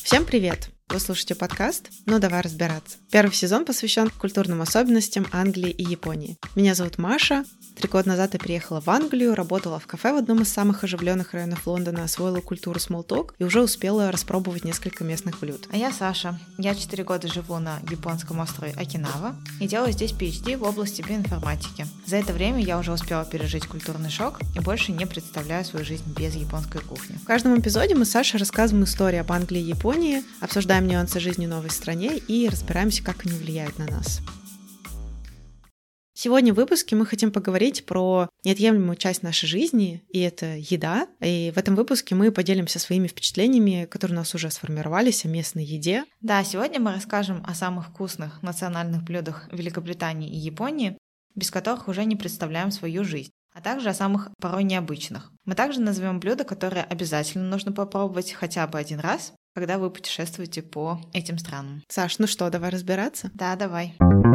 Всем привет! Вы слушаете подкаст «Ну давай разбираться». Первый сезон посвящен культурным особенностям Англии и Японии. Меня зовут Маша. 3 года назад я приехала в Англию, работала в кафе в одном из самых оживленных районов Лондона, освоила культуру small talk и уже успела распробовать несколько местных блюд. А я Саша. Я 4 года живу на японском острове Окинава и делаю здесь PhD в области биоинформатики. За это время я уже успела пережить культурный шок и больше не представляю свою жизнь без японской кухни. В каждом эпизоде мы с Сашей рассказываем истории об Англии и Японии, обсуждаем нюансы жизни в новой стране и разбираемся, как они влияют на нас. Сегодня в выпуске мы хотим поговорить про неотъемлемую часть нашей жизни, и это еда. И в этом выпуске мы поделимся своими впечатлениями, которые у нас уже сформировались о местной еде. Да, сегодня мы расскажем о самых вкусных национальных блюдах Великобритании и Японии, без которых уже не представляем свою жизнь, а также о самых порой необычных. Мы также назовем блюда, которые обязательно нужно попробовать хотя бы один раз, когда вы путешествуете по этим странам. Саш, ну что, давай разбираться? Да, давай.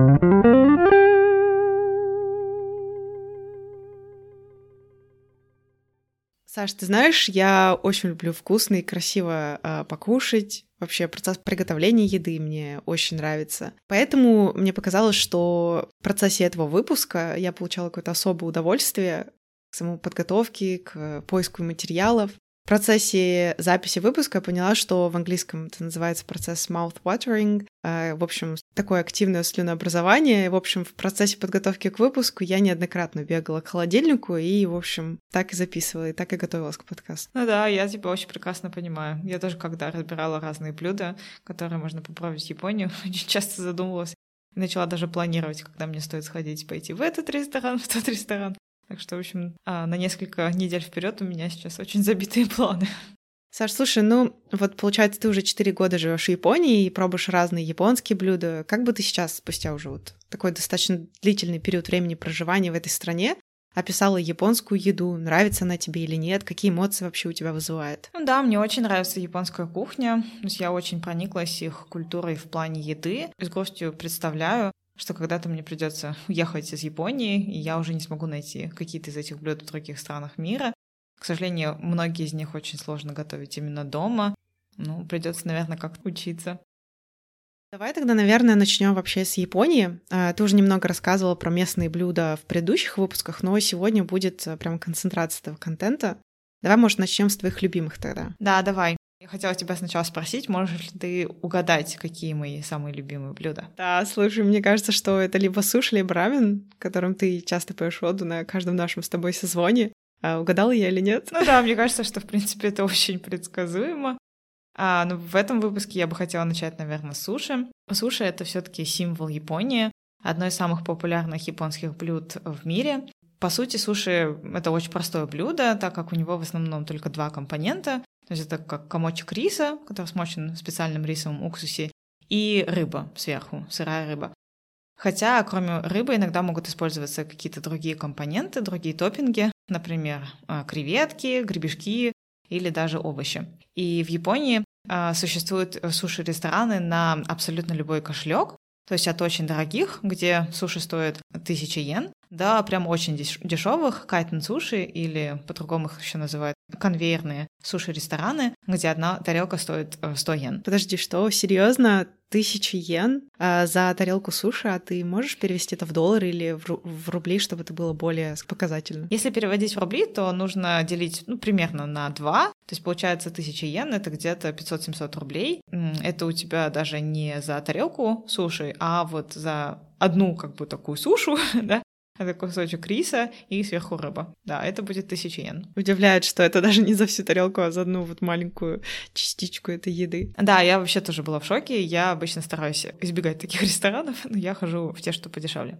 Саш, ты знаешь, я очень люблю вкусно и красиво покушать. Вообще процесс приготовления еды мне очень нравится. Поэтому мне показалось, что в процессе этого выпуска я получала какое-то особое удовольствие к самой подготовке, к поиску материалов. В процессе записи выпуска я поняла, что в английском это называется процесс mouth-watering. В общем, такое активное слюнообразование. В общем, в процессе подготовки к выпуску я неоднократно бегала к холодильнику и, в общем, так и записывала, и так и готовилась к подкасту. Ну да, я тебя очень прекрасно понимаю. Я тоже, когда разбирала разные блюда, которые можно попробовать в Японии, очень часто задумывалась и начала даже планировать, когда мне стоит сходить, пойти в этот ресторан, в тот ресторан. Так что, в общем, на несколько недель вперед у меня сейчас очень забитые планы. Саш, слушай, ну вот получается, ты уже 4 года живешь в Японии и пробуешь разные японские блюда. Как бы ты сейчас, спустя уже вот такой достаточно длительный период времени проживания в этой стране, описала японскую еду? Нравится она тебе или нет? Какие эмоции вообще у тебя вызывает? Ну да, мне очень нравится японская кухня. То есть я очень прониклась их культурой в плане еды. С грустью представляю, что когда-то мне придется уехать из Японии, и я уже не смогу найти какие-то из этих блюд в других странах мира. К сожалению, многие из них очень сложно готовить именно дома. Ну, придется, наверное, как-то учиться. Давай тогда, наверное, начнем вообще с Японии. Ты уже немного рассказывала про местные блюда в предыдущих выпусках, но сегодня будет прям концентрация этого контента. Давай, может, начнем с твоих любимых тогда. Да, давай. Я хотела тебя сначала спросить, можешь ли ты угадать, какие мои самые любимые блюда? Да, слушай, мне кажется, что это либо суши, либо рамен, которым ты часто поешь воду на каждом нашем с тобой созвоне. Угадала я или нет? Ну да, мне кажется, что, в принципе, это очень предсказуемо. Но в этом выпуске я бы хотела начать, наверное, с суши. Суши — это все-таки символ Японии, одно из самых популярных японских блюд в мире. По сути, суши — это очень простое блюдо, так как у него в основном только 2 компонента. То есть это как комочек риса, который смочен в специальном рисовом уксусе, и рыба сверху, сырая рыба. Хотя, кроме рыбы, иногда могут использоваться какие-то другие компоненты, другие топпинги, например, креветки, гребешки или даже овощи. И в Японии существуют суши-рестораны на абсолютно любой кошелек, то есть от очень дорогих, где суши стоят 1000 йен, до прям очень дешевых кайтен-суши, или по-другому их еще называют конвейерные суши-рестораны, где одна тарелка стоит 100 йен. Подожди, что? Серьезно? 1000 йен за тарелку суши? А ты можешь перевести это в доллары или в рубли, чтобы это было более показательно? Если переводить в рубли, то нужно делить примерно на 2. То есть получается 1000 йен — это где-то 500-700 рублей. Это у тебя даже не за тарелку суши, а вот за одну как бы такую сушу, да? Это кусочек риса и сверху рыба. Да, это будет 1000 йен. Удивляет, что это даже не за всю тарелку, а за одну вот маленькую частичку этой еды. Да, я вообще тоже была в шоке. Я обычно стараюсь избегать таких ресторанов, но я хожу в те, что подешевле.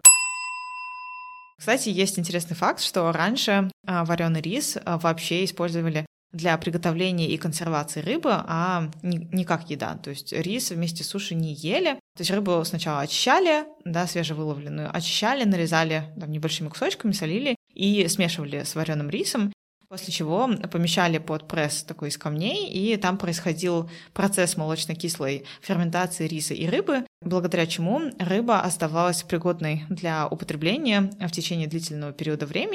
Кстати, есть интересный факт, что раньше вареный рис вообще использовали для приготовления и консервации рыбы, а не как еда. То есть рис вместе с суши не ели. То есть рыбу сначала очищали, да, свежевыловленную, очищали, нарезали небольшими кусочками, солили и смешивали с вареным рисом, после чего помещали под пресс такой из камней, и там происходил процесс молочно-кислой ферментации риса и рыбы, благодаря чему рыба оставалась пригодной для употребления в течение длительного периода времени.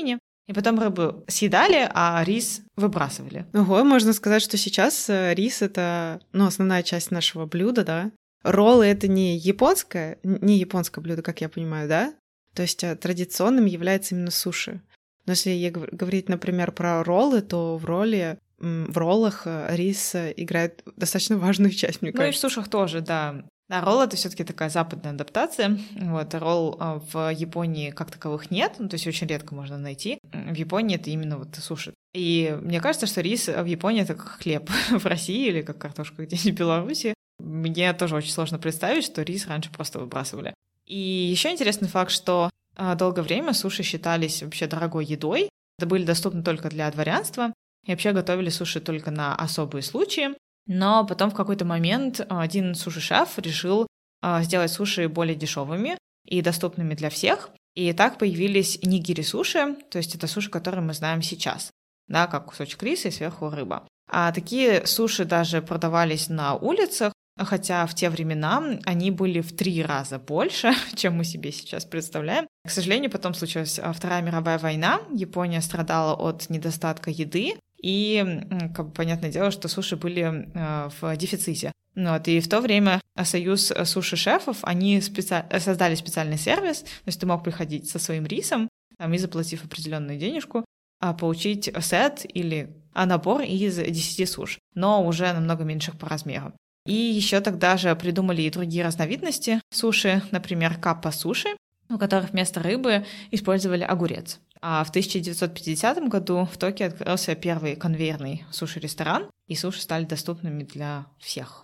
и потом рыбу съедали, а рис выбрасывали. Ого, можно сказать, что сейчас рис — это, основная часть нашего блюда, да? Роллы — это не японское блюдо, как я понимаю, да? То есть традиционным является именно суши. Но если говорить, например, про роллы, то в роллах рис играет достаточно важную часть, мне кажется. И в сушах тоже, да. Да, ролл — это все таки такая западная адаптация. Ролл в Японии как таковых нет, то есть очень редко можно найти. В Японии это именно суши. И мне кажется, что рис в Японии — это как хлеб в России или как картошка где-нибудь в Беларуси. Мне тоже очень сложно представить, что рис раньше просто выбрасывали. И еще интересный факт, что долгое время суши считались вообще дорогой едой. Это были доступны только для дворянства. И вообще готовили суши только на особые случаи. Но потом в какой-то момент один суши-шеф решил сделать суши более дешевыми и доступными для всех. И так появились нигири-суши, то есть это суши, которые мы знаем сейчас, да, как кусочек риса и сверху рыба. А такие суши даже продавались на улицах, хотя в те времена они были в 3 раза больше, чем мы себе сейчас представляем. К сожалению, потом случилась Вторая мировая война, Япония страдала от недостатка еды, и, понятное дело, что суши были в дефиците. И в то время Союз суши-шефов, они создали специальный сервис, то есть ты мог приходить со своим рисом, и заплатив определенную денежку, получить сет или набор из 10 суш, но уже намного меньших по размеру. И еще тогда же придумали и другие разновидности суши, например, каппа-суши, у которых вместо рыбы использовали огурец. А в 1950 году в Токио открылся первый конвейерный суши-ресторан, и суши стали доступными для всех.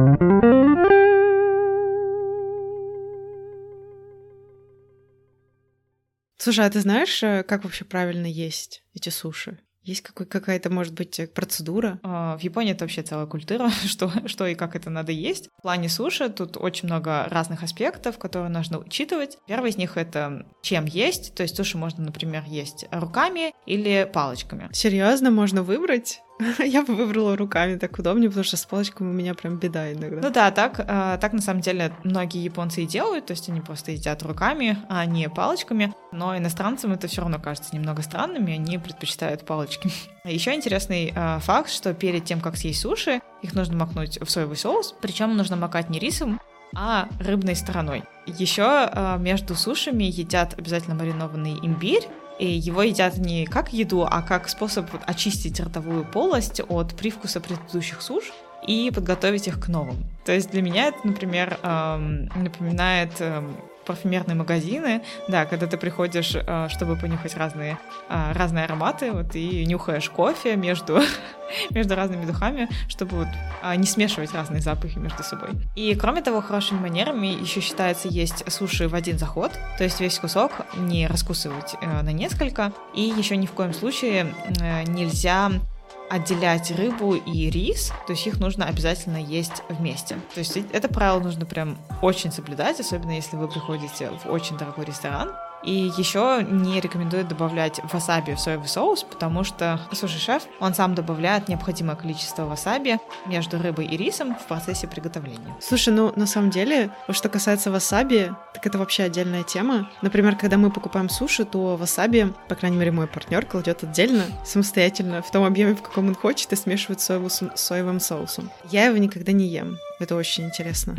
Слушай, а ты знаешь, как вообще правильно есть эти суши? Есть какая-то, может быть, процедура? В Японии это вообще целая культура, что и как это надо есть. В плане суши тут очень много разных аспектов, которые нужно учитывать. Первый из них — это чем есть. То есть суши можно, например, есть руками или палочками. Серьезно, можно выбрать? Я бы выбрала руками, так удобнее, потому что с палочками у меня прям беда иногда. Так на самом деле многие японцы и делают, то есть они просто едят руками, а не палочками, но иностранцам это все равно кажется немного странным, и они предпочитают палочки. Еще интересный факт, что перед тем, как съесть суши, их нужно макнуть в соевый соус, причем нужно макать не рисом, а рыбной стороной. Еще между сушами едят обязательно маринованный имбирь, и его едят не как еду, а как способ очистить ротовую полость от привкуса предыдущих суш и подготовить их к новым. То есть для меня это, например, напоминает парфюмерные магазины, да, когда ты приходишь, чтобы понюхать разные ароматы, и нюхаешь кофе между разными духами, чтобы не смешивать разные запахи между собой. И кроме того, хорошими манерами еще считается есть суши в один заход, то есть весь кусок не раскусывать на несколько, и еще ни в коем случае нельзя отделять рыбу и рис, то есть их нужно обязательно есть вместе. То есть это правило нужно прям очень соблюдать, особенно если вы приходите в очень дорогой ресторан. И еще не рекомендую добавлять васаби в соевый соус, потому что суши-шеф, он сам добавляет необходимое количество васаби между рыбой и рисом в процессе приготовления. Слушай, на самом деле, что касается васаби, так это вообще отдельная тема. Например, когда мы покупаем суши, то васаби, по крайней мере, мой партнер кладет отдельно, самостоятельно, в том объеме, в каком он хочет, и смешивает с соевым соусом. Я его никогда не ем. Это очень интересно.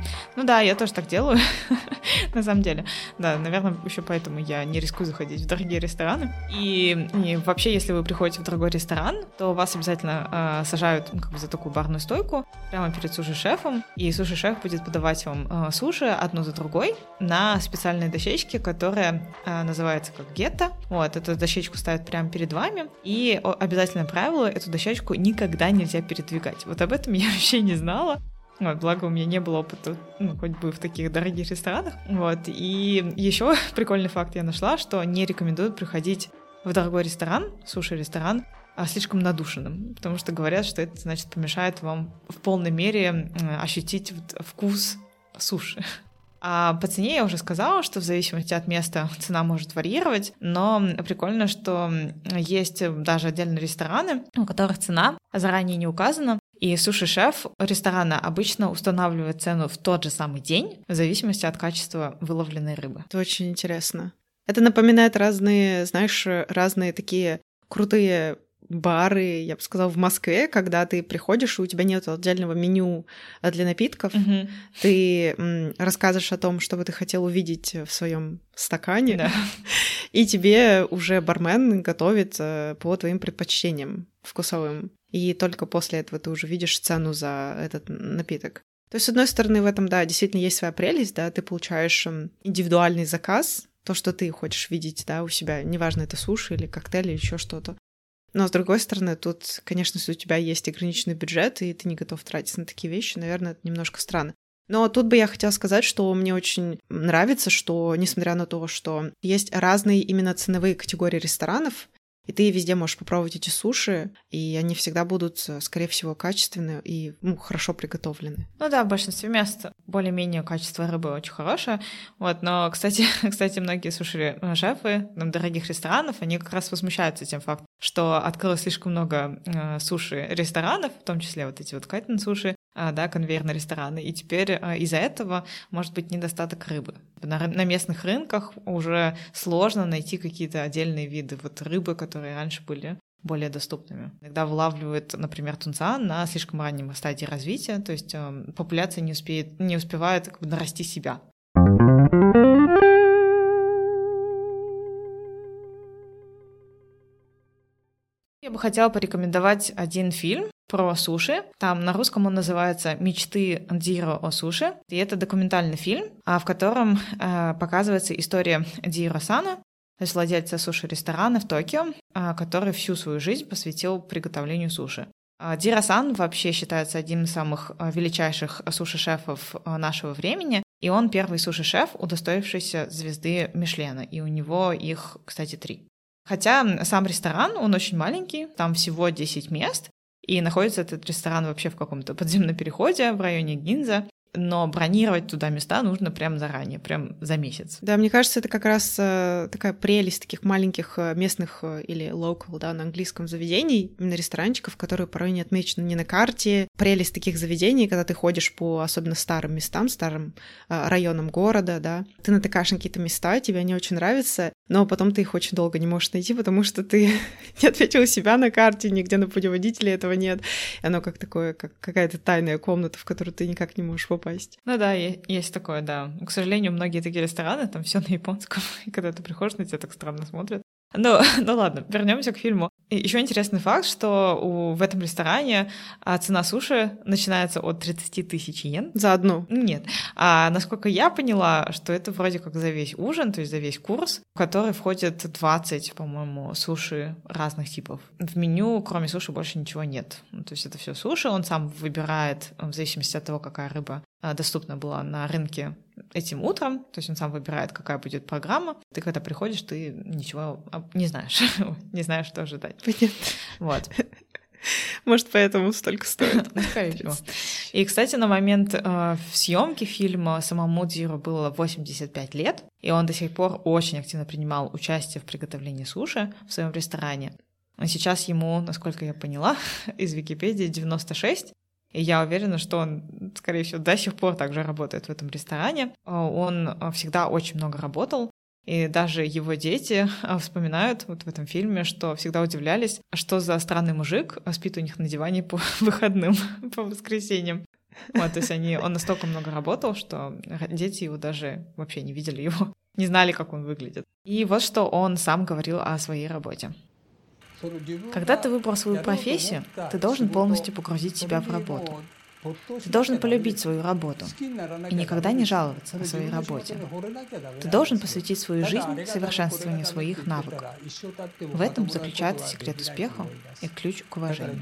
Я тоже так делаю, на самом деле. Да, наверное, еще поэтому я не рискую заходить в дорогие рестораны. И вообще, если вы приходите в дорогой ресторан, то вас обязательно сажают за такую барную стойку прямо перед суши-шефом, и суши-шеф будет подавать вам суши одну за другой на специальной дощечке, которая называется как гетто. Эту дощечку ставят прямо перед вами, и обязательное правило — эту дощечку никогда нельзя передвигать. Об этом я вообще не знала. Благо у меня не было опыта, хоть бы в таких дорогих ресторанах. И еще прикольный факт я нашла, что не рекомендуют приходить в дорогой ресторан, суши-ресторан, слишком надушенным, потому что говорят, что это, значит, помешает вам в полной мере ощутить вкус суши. А по цене я уже сказала, что в зависимости от места цена может варьировать, но прикольно, что есть даже отдельные рестораны, у которых цена заранее не указана, и суши-шеф ресторана обычно устанавливает цену в тот же самый день, в зависимости от качества выловленной рыбы. Это очень интересно. Это напоминает разные, знаешь, разные такие крутые бары, я бы сказала, в Москве, когда ты приходишь, и у тебя нет отдельного меню для напитков, ты рассказываешь о том, что бы ты хотел увидеть в своем стакане, Да. и тебе уже бармен готовит по твоим предпочтениям вкусовым. И только после этого ты уже видишь цену за этот напиток. То есть, с одной стороны, в этом, да, действительно есть своя прелесть, да, ты получаешь индивидуальный заказ, то, что ты хочешь видеть, да, у себя, неважно, это суши или коктейль или еще что-то. Но, с другой стороны, тут, конечно, если у тебя есть ограниченный бюджет, и ты не готов тратить на такие вещи, наверное, это немножко странно. Но тут бы я хотела сказать, что мне очень нравится, что, несмотря на то, что есть разные именно ценовые категории ресторанов, и ты везде можешь попробовать эти суши, и они всегда будут, скорее всего, качественные и хорошо приготовлены. Ну да, в большинстве мест более-менее качество рыбы очень хорошее. Вот, но, кстати, многие суши-шефы дорогих ресторанов, они как раз возмущаются тем фактом, что открылось слишком много суши-ресторанов, в том числе вот эти вот кайтен-суши, да, конвейерные рестораны, и теперь из-за этого может быть недостаток рыбы. На местных рынках уже сложно найти какие-то отдельные виды вот рыбы, которые раньше были более доступными. Иногда вылавливают, например, тунца на слишком раннем стадии развития, то есть популяция не успевает как бы нарасти себя. Я бы хотела порекомендовать один фильм про суши. Там на русском он называется «Мечты Дзиро о суши». И это документальный фильм, в котором показывается история Дзиро Сана, то есть владельца суши-ресторана в Токио, который всю свою жизнь посвятил приготовлению суши. Дзиро Сан вообще считается одним из самых величайших суши-шефов нашего времени, и он первый суши-шеф, удостоившийся звезды Мишлена, и у него их, кстати, 3. Хотя сам ресторан, он очень маленький, там всего 10 мест, и находится этот ресторан вообще в каком-то подземном переходе в районе Гинза, но бронировать туда места нужно прям заранее, прям за месяц. Да, мне кажется, это как раз такая прелесть таких маленьких местных или local, да, на английском заведений, именно ресторанчиков, которые порой не отмечены ни на карте. Прелесть таких заведений, когда ты ходишь по особенно старым местам, старым районам города, да, ты натыкаешь на какие-то места, тебе они очень нравятся, но потом ты их очень долго не можешь найти, потому что ты не отметил себя на карте, нигде на путеводителе этого нет. И оно как такое, как какая-то тайная комната, в которую ты никак не можешь попасть. Ну да, есть такое, да. К сожалению, многие такие рестораны, там все на японском, и когда ты приходишь, на тебя так странно смотрят. Ну ладно, вернемся к фильму. Еще интересный факт, что в этом ресторане цена суши начинается от 30 тысяч йен. За одну? Нет. А насколько я поняла, что это вроде как за весь ужин, то есть за весь курс, в который входит 20, по-моему, суши разных типов. В меню, кроме суши, больше ничего нет. То есть это все суши, он сам выбирает, в зависимости от того, какая рыба доступна была на рынке этим утром, то есть он сам выбирает, какая будет программа. Ты когда приходишь, ты ничего не знаешь, не знаешь, что ожидать. Понятно. Вот. Может, поэтому столько стоит. Скорее всего. И, кстати, на момент съемки фильма самому Дзиро было 85 лет, и он до сих пор очень активно принимал участие в приготовлении суши в своем ресторане. Сейчас ему, насколько я поняла, из Википедии 96, и я уверена, что он, скорее всего, до сих пор также работает в этом ресторане. Он всегда очень много работал, и даже его дети вспоминают вот в этом фильме, что всегда удивлялись, что за странный мужик спит у них на диване по выходным, по воскресеньям. Вот, то есть он настолько много работал, что дети его даже вообще не видели его, не знали, как он выглядит. И вот что он сам говорил о своей работе. Когда ты выбрал свою профессию, ты должен полностью погрузить себя в работу. Ты должен полюбить свою работу и никогда не жаловаться на своей работе. Ты должен посвятить свою жизнь совершенствованию своих навыков. В этом заключается секрет успеха и ключ к уважению.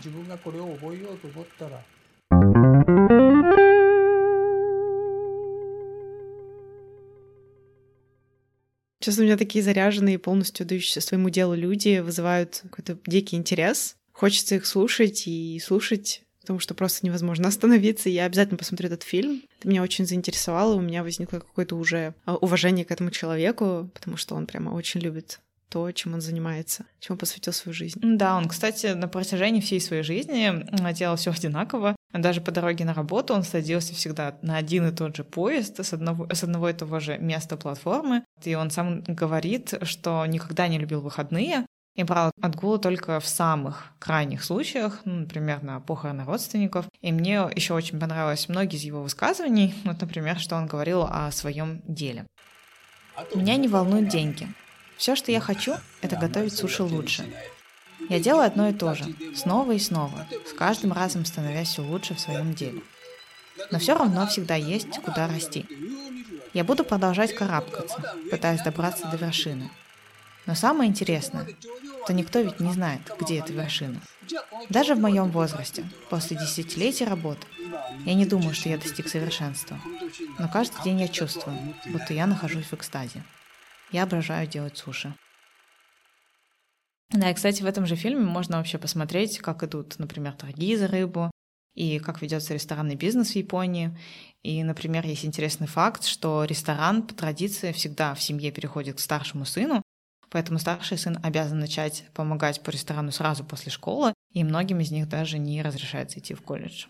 Сейчас у меня такие заряженные, полностью отдающиеся своему делу люди вызывают какой-то дикий интерес. Хочется их слушать и слушать, потому что просто невозможно остановиться. Я обязательно посмотрю этот фильм. Это меня очень заинтересовало, у меня возникло какое-то уже уважение к этому человеку, потому что он прямо очень любит то, чем он занимается, чем он посвятил свою жизнь. Да, он, кстати, на протяжении всей своей жизни делал все одинаково. Даже по дороге на работу он садился всегда на один и тот же поезд с одного и того же места платформы. И он сам говорит, что никогда не любил выходные и брал отгул только в самых крайних случаях, например, на похороны родственников. И мне еще очень понравились многие из его высказываний, вот, например, что он говорил о своем деле. «Меня не волнуют деньги. Все, что я хочу, это готовить суши лучше. Я делаю одно и то же, снова и снова, с каждым разом становясь все лучше в своем деле. Но все равно всегда есть куда расти. Я буду продолжать карабкаться, пытаясь добраться до вершины. Но самое интересное, что никто ведь не знает, где эта вершина. Даже в моем возрасте, после десятилетий работы, я не думаю, что я достиг совершенства. Но каждый день я чувствую, будто я нахожусь в экстазе. Я обожаю делать суши». Да, и, кстати, в этом же фильме можно вообще посмотреть, как идут, например, торги за рыбу, и как ведется ресторанный бизнес в Японии. И, например, есть интересный факт, что ресторан по традиции всегда в семье переходит к старшему сыну, поэтому старший сын обязан начать помогать по ресторану сразу после школы, и многим из них даже не разрешается идти в колледж.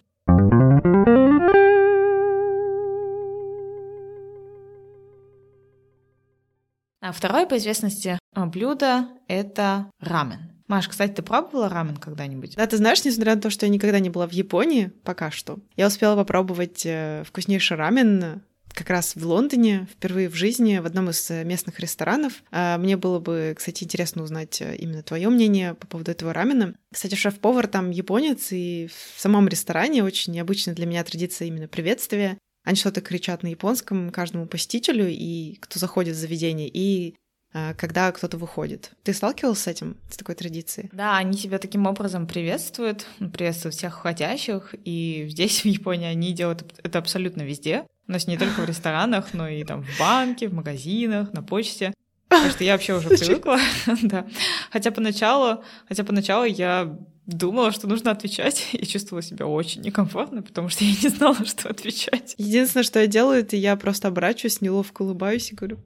А второе по известности блюдо — это рамен. Маш, кстати, ты пробовала рамен когда-нибудь? Да, ты знаешь, несмотря на то, что я никогда не была в Японии, пока что, я успела попробовать вкуснейший рамен как раз в Лондоне, впервые в жизни, в одном из местных ресторанов. Мне было бы, кстати, интересно узнать именно твое мнение по поводу этого рамена. Кстати, шеф-повар там японец, и в самом ресторане очень необычная для меня традиция именно приветствия. Они что-то кричат на японском каждому посетителю, и кто заходит в заведение, и когда кто-то выходит. Ты сталкивался с этим, с такой традицией? Да, они тебя таким образом приветствуют всех входящих, и здесь, в Японии, они делают это абсолютно везде. У нас не только в ресторанах, но и там в банке, в магазинах, на почте. Так что я вообще уже привыкла. Да. Хотя поначалу я думала, что нужно отвечать, и чувствовала себя очень некомфортно, потому что я не знала, что отвечать. Единственное, что я делаю, это я просто оборачиваюсь, неловко улыбаюсь и говорю: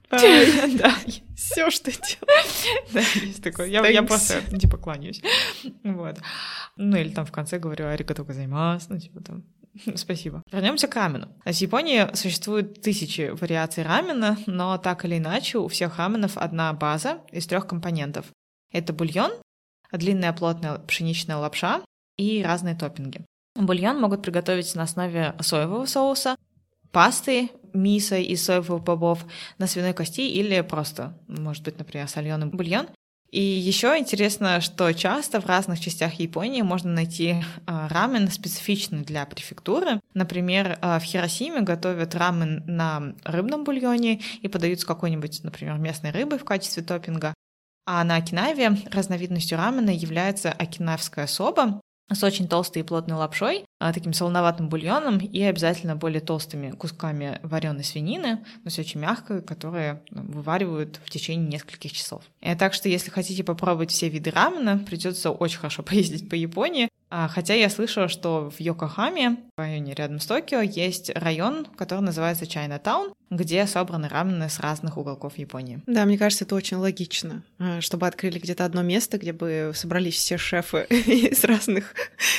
да, все, что я делаю. Да, есть такое. Я просто типа кланяюсь. Вот. Ну или там в конце говорю: аригато гозаимасу, ну типа там спасибо. Вернемся к рамену. В Японии существует тысячи вариаций рамена, но так или иначе у всех раменов одна база из 3 компонентов. Это бульон, длинная плотная пшеничная лапша и разные топпинги. Бульон могут приготовить на основе соевого соуса, пасты, мисо из соевых бобов, на свиной кости или просто, может быть, например, соленый бульон. И еще интересно, что часто в разных частях Японии можно найти рамен, специфичный для префектуры. Например, в Хиросиме готовят рамен на рыбном бульоне и подают с какой-нибудь, например, местной рыбой в качестве топпинга. А на Окинаве разновидностью рамена является окинавская соба с очень толстой и плотной лапшой, таким солоноватым бульоном и обязательно более толстыми кусками вареной свинины, но все очень мягкое, которые вываривают в течение нескольких часов. Так что, если хотите попробовать все виды рамена, придется очень хорошо поездить по Японии. Хотя я слышала, что в Йокохаме, в районе рядом с Токио, есть район, который называется Чайнатаун, где собраны рамены с разных уголков Японии. Да, мне кажется, это очень логично, чтобы открыли где-то одно место, где бы собрались все шефы из разных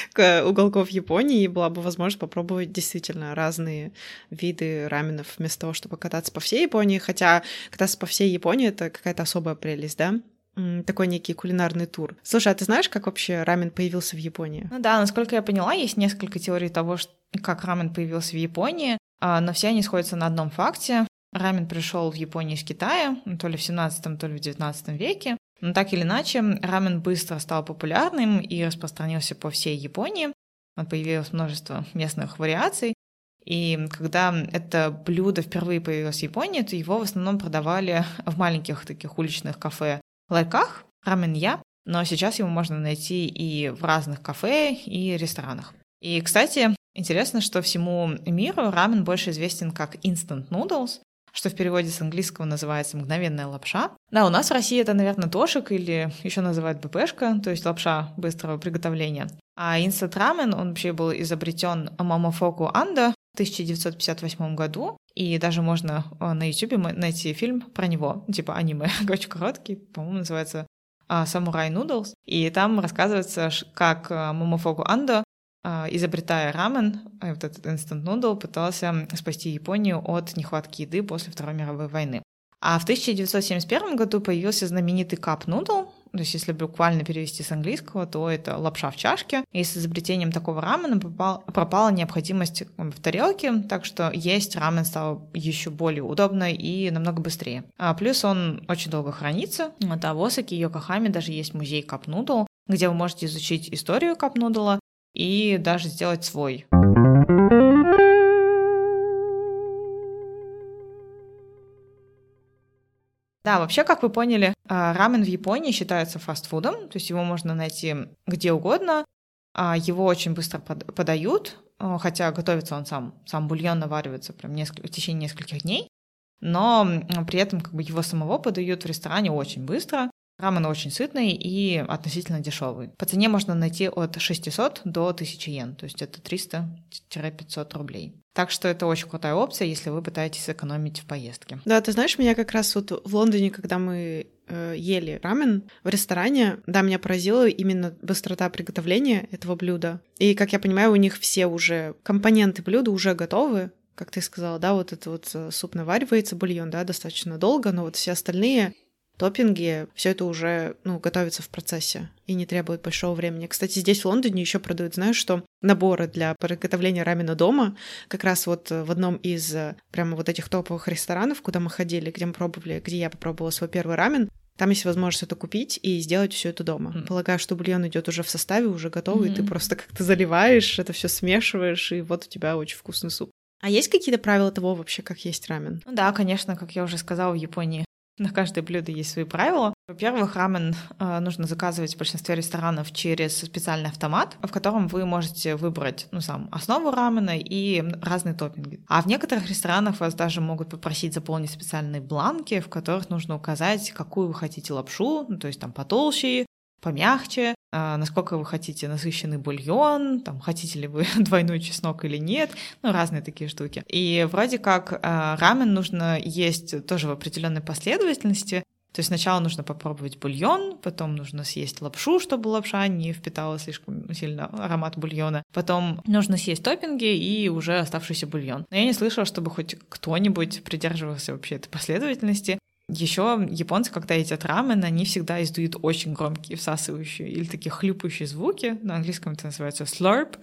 уголков Японии, и была бы возможность попробовать действительно разные виды раменов вместо того, чтобы кататься по всей Японии. Хотя кататься по всей Японии — это какая-то особая прелесть, да? Такой некий кулинарный тур. Слушай, а ты знаешь, как вообще рамен появился в Японии? Ну да, насколько я поняла, есть несколько теорий того, как рамен появился в Японии, но все они сходятся на одном факте. Рамен пришел в Японию из Китая, то ли в 17, то ли в 19 веке. Но так или иначе, рамен быстро стал популярным и распространился по всей Японии. Появилось множество местных вариаций. И когда это блюдо впервые появилось в Японии, то его в основном продавали в маленьких таких уличных кафе-ларьках, рамен-я, но сейчас его можно найти и в разных кафе, и ресторанах. И, кстати, интересно, что всему миру рамен больше известен как instant noodles, что в переводе с английского называется мгновенная лапша. Да, у нас в России это, наверное, тошик или еще называют БПшка, то есть лапша быстрого приготовления. А instant рамен, он вообще был изобретен Момофуку Андо в 1958 году, и даже можно на YouTube найти фильм про него, типа аниме, очень короткий, по-моему, называется «Самурай Нудлс», и там рассказывается, как Момофуку Андо изобретая рамен, вот этот instant noodle, пытался спасти Японию от нехватки еды после Второй мировой войны. А в 1971 году появился знаменитый cup noodle, то есть если буквально перевести с английского, то это лапша в чашке. И с изобретением такого рамена пропала необходимость в тарелке, так что есть рамен стало еще более удобно и намного быстрее. Плюс он очень долго хранится. А в Осаке и Йокохаме даже есть музей cup noodle, где вы можете изучить историю cup noodle и даже сделать свой. Да, вообще, как вы поняли, рамен в Японии считается фастфудом, то есть его можно найти где угодно, его очень быстро подают, хотя готовится он сам бульон наваривается прям в течение нескольких дней, но при этом его самого подают в ресторане очень быстро. Рамен очень сытный и относительно дешевый. По цене можно найти от 600 до 1000 йен, то есть это 300-500 рублей. Так что это очень крутая опция, если вы пытаетесь сэкономить в поездке. Да, ты знаешь, меня как раз вот в Лондоне, когда мы ели рамен в ресторане, да, меня поразила именно быстрота приготовления этого блюда. И, как я понимаю, у них все уже компоненты блюда уже готовы, как ты сказала, да, вот это вот суп наваривается, бульон, да, достаточно долго, но вот все остальные топпинги, все это уже, готовится в процессе и не требует большого времени. Кстати, здесь в Лондоне еще продают, знаешь, что наборы для приготовления рамена дома, как раз вот в одном из прямо вот этих топовых ресторанов, куда мы ходили, где я попробовала свой первый рамен, там есть возможность это купить и сделать все это дома. Полагаю, что бульон идет уже в составе, уже готовый, и ты просто как-то заливаешь, это все смешиваешь, и вот у тебя очень вкусный суп. А есть какие-то правила того вообще, как есть рамен? Да, конечно, как я уже сказала, в Японии на каждое блюдо есть свои правила. Во-первых, рамен нужно заказывать в большинстве ресторанов через специальный автомат, в котором вы можете выбрать основу рамена и разные топпинги. А в некоторых ресторанах вас даже могут попросить заполнить специальные бланки, в которых нужно указать, какую вы хотите лапшу, то есть там потолще, помягче, насколько вы хотите насыщенный бульон, хотите ли вы двойной чеснок или нет, разные такие штуки. И вроде как рамен нужно есть тоже в определенной последовательности. То есть сначала нужно попробовать бульон, потом нужно съесть лапшу, чтобы лапша не впитала слишком сильно аромат бульона. Потом нужно съесть топпинги и уже оставшийся бульон. Но я не слышала, чтобы хоть кто-нибудь придерживался вообще этой последовательности. Еще японцы, когда едят рамен, они всегда издают очень громкие всасывающие или такие хлюпающие звуки. На английском это называется slurp.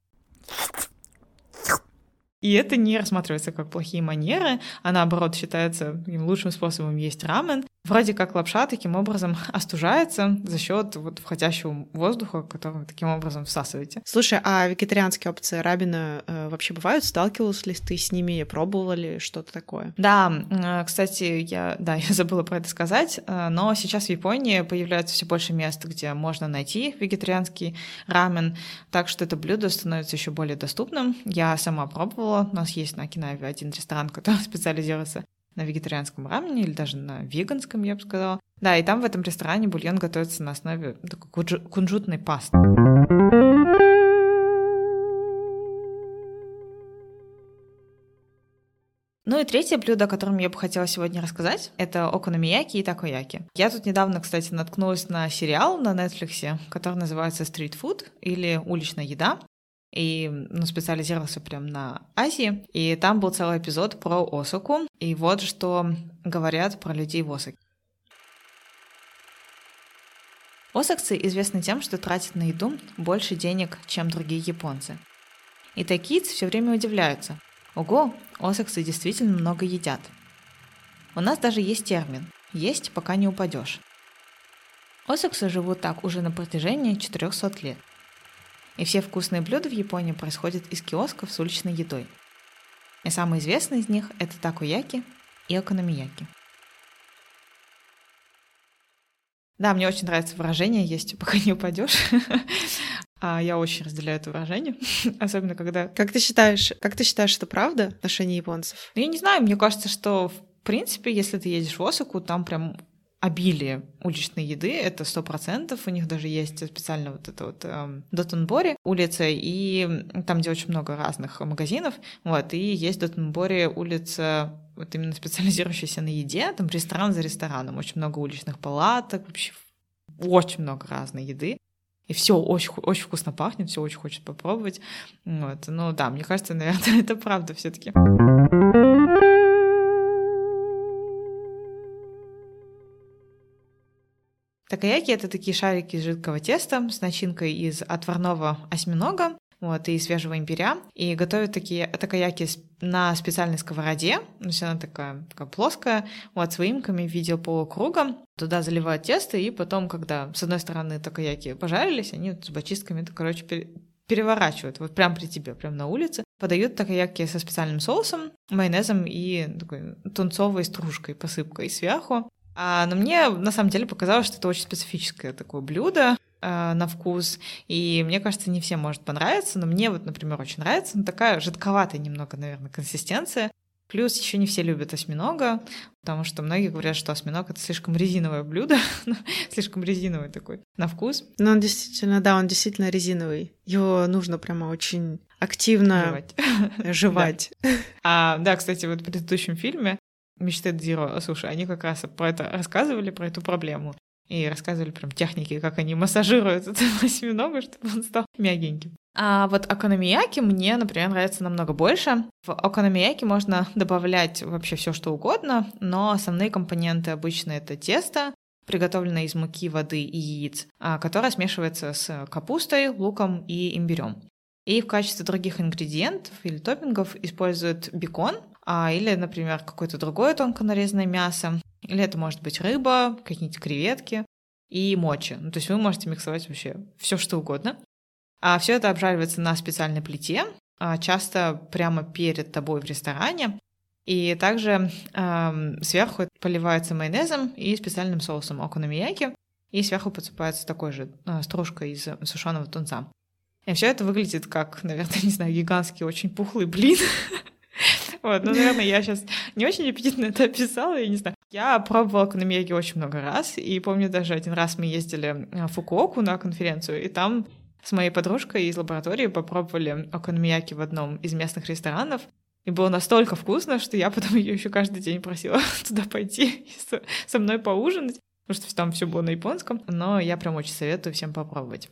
И это не рассматривается как плохие манеры, а наоборот считается лучшим способом есть рамен. Вроде как лапша таким образом остужается за счет входящего воздуха, который таким образом всасываете. Слушай, а вегетарианские опции рамена вообще бывают? Сталкивалась ли ты с ними? Пробовала ли что-то такое? Да, кстати, я забыла про это сказать, но сейчас в Японии появляется все больше мест, где можно найти вегетарианский рамен, так что это блюдо становится еще более доступным. Я сама пробовала. У нас есть на Окинаве один ресторан, который специализируется на вегетарианском рамене или даже на веганском, я бы сказала. Да, и там в этом ресторане бульон готовится на основе такой кунжутной пасты. И третье блюдо, о котором я бы хотела сегодня рассказать, это окономияки и такояки. Я тут недавно, кстати, наткнулась на сериал на Netflix, который называется «Street Food» или «Уличная еда». И специализировался прям на Азии. И там был целый эпизод про Осаку. И вот что говорят про людей в Осаке. Осакцы известны тем, что тратят на еду больше денег, чем другие японцы. И токийцы все время удивляются. Ого, осакцы действительно много едят. У нас даже есть термин «есть, пока не упадешь». Осакцы живут так уже на протяжении 400 лет. И все вкусные блюда в Японии происходят из киосков с уличной едой. И самые известные из них – это такояки и окономияки. Да, мне очень нравится выражение «есть, пока не упадешь». Я очень разделяю это выражение, особенно когда... Как ты считаешь, это правда в отношении японцев? Я не знаю, мне кажется, что в принципе, если ты едешь в Осаку, там прям обилие уличной еды, это 100%. У них даже есть специально Дотонбори улица, и там, где очень много разных магазинов, и есть Дотонбори улица, именно специализирующаяся на еде, там ресторан за рестораном, очень много уличных палаток, вообще очень много разной еды. и все очень, очень вкусно пахнет, все очень хочет попробовать. Вот. Ну да, мне кажется, наверное, это правда все-таки. Такаяки — это такие шарики из жидкого теста с начинкой из отварного осьминога, вот, и свежего имбиря. И готовят такие такаяки на специальной сковороде, то есть она такая плоская, вот, с выемками в виде полукруга. Туда заливают тесто, и потом, когда с одной стороны такаяки пожарились, они вот с зубочистками, переворачивают, вот прямо при тебе, прямо на улице. Подают такаяки со специальным соусом, майонезом и такой тунцовой стружкой, посыпкой сверху. Но мне на самом деле показалось, что это очень специфическое такое блюдо на вкус, и мне кажется, не всем может понравиться, но мне вот, например, очень нравится, но такая жидковатая немного, наверное, консистенция. Плюс еще не все любят осьминога, потому что многие говорят, что осьминог — это слишком резиновое блюдо, слишком резиновый такой на вкус. Но он действительно резиновый. Его нужно прямо очень активно жевать. Да, кстати, вот в предыдущем фильме «Мечты Дзиро», слушай, они как раз про это рассказывали, про эту проблему. И рассказывали прям техники, как они массажируют этого осьминога, чтобы он стал мягеньким. А вот окономияки мне, например, нравится намного больше. В окономияки можно добавлять вообще все, что угодно, но основные компоненты обычно это тесто, приготовленное из муки, воды и яиц, которое смешивается с капустой, луком и имбирем. И в качестве других ингредиентов или топпингов используют бекон, или, например, какое-то другое тонко нарезанное мясо, или это может быть рыба, какие-нибудь креветки и мочи. То есть вы можете миксовать вообще все, что угодно. Все это обжаривается на специальной плите, часто прямо перед тобой в ресторане. И также сверху поливается майонезом и специальным соусом окономияки, и сверху подсыпается такой же стружкой из сушеного тунца. И все это выглядит как, наверное, не знаю, гигантский, очень пухлый блин. Вот, наверное, я сейчас не очень аппетитно это описала, я не знаю. Я пробовала окономияки очень много раз, и помню, даже один раз мы ездили в Фукуоку на конференцию, и там с моей подружкой из лаборатории попробовали окономияки в одном из местных ресторанов, и было настолько вкусно, что я потом ее еще каждый день просила туда пойти и со мной поужинать, потому что там все было на японском, но я прям очень советую всем попробовать.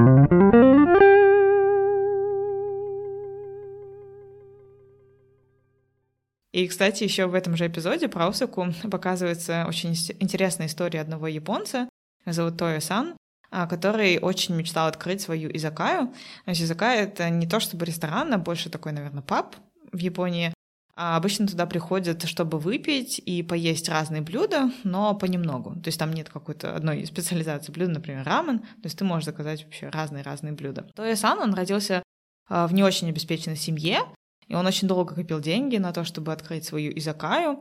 И, кстати, еще в этом же эпизоде про Осаку показывается очень интересная история одного японца, зовут Тойо-сан, который очень мечтал открыть свою изакаю. То есть изакая — это не то чтобы ресторан, а больше такой, наверное, паб в Японии. Обычно туда приходят, чтобы выпить и поесть разные блюда, но понемногу. То есть там нет какой-то одной специализации блюда, например, рамен. То есть ты можешь заказать вообще разные-разные блюда. Тойо-сан, он родился в не очень обеспеченной семье, и он очень долго копил деньги на то, чтобы открыть свою изакаю.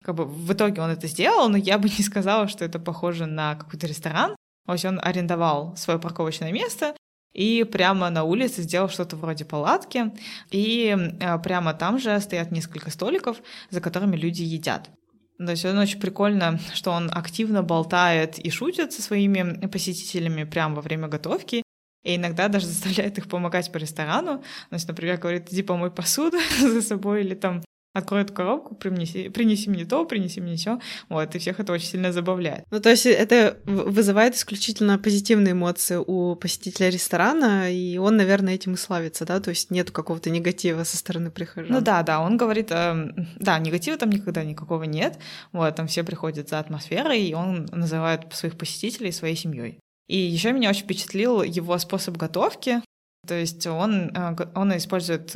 В итоге он это сделал, но я бы не сказала, что это похоже на какой-то ресторан. То есть он арендовал свое парковочное место и прямо на улице сделал что-то вроде палатки. И прямо там же стоят несколько столиков, за которыми люди едят. То есть он очень прикольно, что он активно болтает и шутит со своими посетителями прямо во время готовки. И иногда даже заставляет их помогать по ресторану. То есть, например, говорит: иди помой посуду за собой, или там открой эту коробку, принеси мне то, принеси мне сё. Вот, и всех это очень сильно забавляет. Ну, то есть это вызывает исключительно позитивные эмоции у посетителя ресторана, и он, наверное, этим и славится, да? То есть нету какого-то негатива со стороны прихожан. Ну да, он говорит, да, негатива там никогда никакого нет. Вот, там все приходят за атмосферой, и он называет своих посетителей своей семьей. И еще меня очень впечатлил его способ готовки. То есть он использует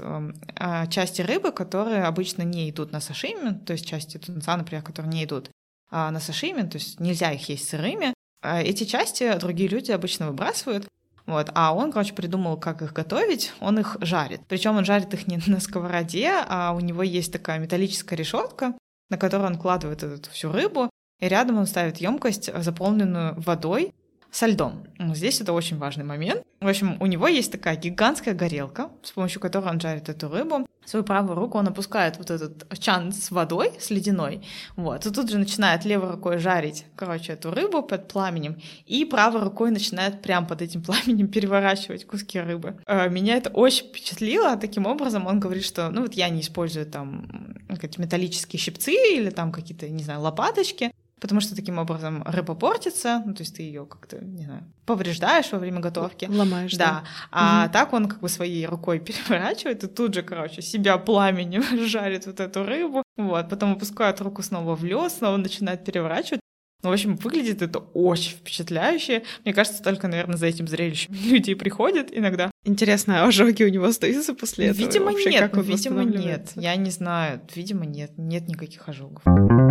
части рыбы, которые обычно не идут на сашими, то есть части тунца, например, которые не идут на сашими, то есть нельзя их есть сырыми. Эти части другие люди обычно выбрасывают. Вот. А он, придумал, как их готовить, он их жарит. Причем он жарит их не на сковороде, а у него есть такая металлическая решетка, на которую он кладывает эту всю рыбу, и рядом он ставит емкость, заполненную водой, со льдом. Здесь это очень важный момент. В общем, у него есть такая гигантская горелка, с помощью которой он жарит эту рыбу. В свою правую руку он опускает вот этот чан с водой, с ледяной. Вот. И тут же начинает левой рукой жарить, эту рыбу под пламенем, и правой рукой начинает прямо под этим пламенем переворачивать куски рыбы. Меня это очень впечатлило. Таким образом, он говорит, что, я не использую там какие-то металлические щипцы или там какие-то, не знаю, лопаточки. потому что таким образом рыба портится, ну, то есть ты ее как-то, не знаю, повреждаешь во время готовки. Ломаешь, да. А так он как бы своей рукой переворачивает и тут же, короче, себя пламенем жарит вот эту рыбу, вот, потом опускает руку снова в лед, снова начинает переворачивать. Ну, в общем, выглядит это очень впечатляюще. Мне кажется, только, наверное, за этим зрелищем люди приходят иногда. Интересно, а ожоги у него остаются после этого? Видимо, вообще, нет. как он Видимо, нет. восстанавливается? Я не знаю. Видимо, нет. Нет никаких ожогов.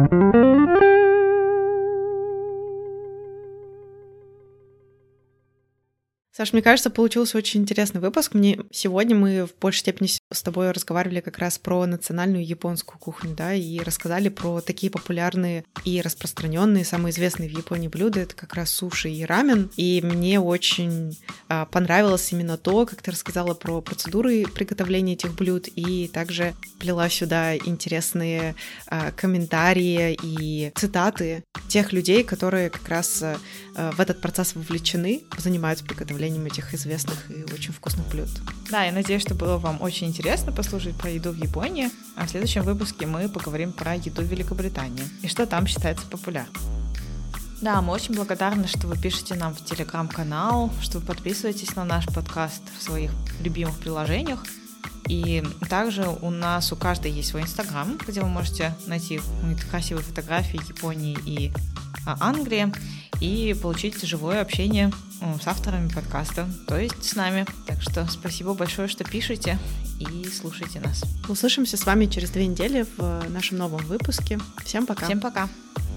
Саш, мне кажется, получился очень интересный выпуск. Сегодня мы в большей степени с тобой разговаривали как раз про национальную японскую кухню, да, и рассказали про такие популярные и распространенные, самые известные в Японии блюда. Это как раз суши и рамен. И мне очень понравилось именно то, как ты рассказала про процедуры приготовления этих блюд, и также плела сюда интересные комментарии и цитаты тех людей, которые как раз в этот процесс вовлечены, занимаются приготовлением этих известных и очень вкусных блюд. Да, я надеюсь, что было вам очень интересно послушать про еду в Японии, а в следующем выпуске мы поговорим про еду в Великобритании и что там считается популярным. Да, мы очень благодарны, что вы пишете нам в Телеграм-канал, что вы подписываетесь на наш подкаст в своих любимых приложениях. И также у каждой есть свой Инстаграм, где вы можете найти красивые фотографии Японии и Англии и получить живое общение с авторами подкаста, то есть с нами. Так что спасибо большое, что пишете и слушайте нас. Услышимся с вами через 2 недели в нашем новом выпуске. Всем пока. Всем пока.